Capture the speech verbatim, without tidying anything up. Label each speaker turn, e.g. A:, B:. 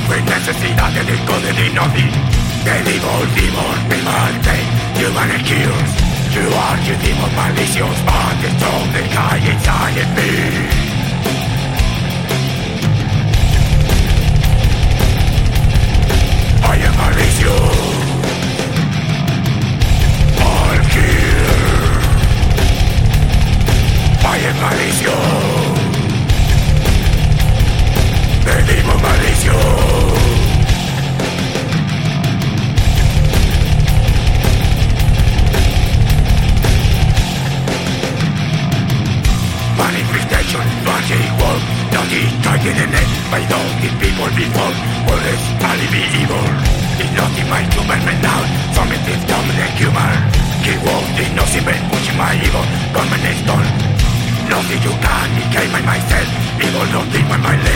A: Sin necesidad de disco de nothing. The evil demon, the maldate, human accused. You are the demon malicious, but the strong, the guy inside of me. I am malicious. I'll kill. I am malicious. The demon malicious. Manifestation, magic work, naughty, target in it. By those the people before, all is alibi evil. It's not in my human man now, from it is dominant human. Keep walking, no simple, pushing my evil, government is done. Nothing you can, it came by myself, evil, nothing by my